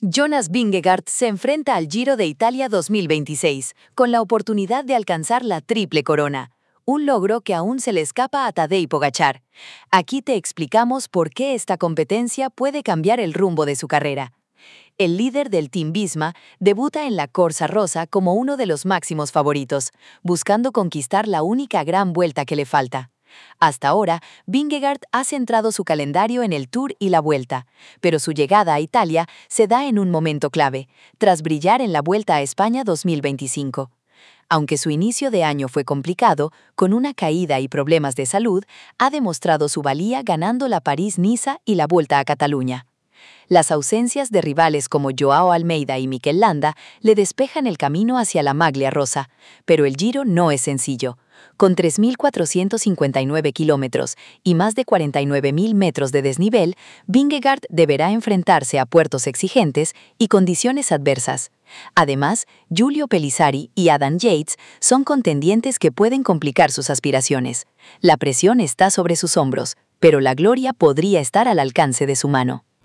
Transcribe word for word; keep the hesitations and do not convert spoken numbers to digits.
Jonas Vingegaard se enfrenta al Giro de Italia dos mil veintiséis, con la oportunidad de alcanzar la triple corona, un logro que aún se le escapa a Tadej Pogačar. Aquí te explicamos por qué esta competencia puede cambiar el rumbo de su carrera. El líder del Team Visma debuta en la Corsa Rosa como uno de los máximos favoritos, buscando conquistar la única gran vuelta que le falta. Hasta ahora, Vingegaard ha centrado su calendario en el Tour y la Vuelta, pero su llegada a Italia se da en un momento clave, tras brillar en la Vuelta a España dos mil veinticinco. Aunque su inicio de año fue complicado, con una caída y problemas de salud, ha demostrado su valía ganando la París-Niza y la Vuelta a Cataluña. Las ausencias de rivales como Joao Almeida y Mikel Landa le despejan el camino hacia la maglia rosa, pero el Giro no es sencillo. Con tres mil cuatrocientos cincuenta y nueve kilómetros y más de cuarenta y nueve mil metros de desnivel, Vingegaard deberá enfrentarse a puertos exigentes y condiciones adversas. Además, Giulio Pellizzari y Adam Yates son contendientes que pueden complicar sus aspiraciones. La presión está sobre sus hombros, pero la gloria podría estar al alcance de su mano.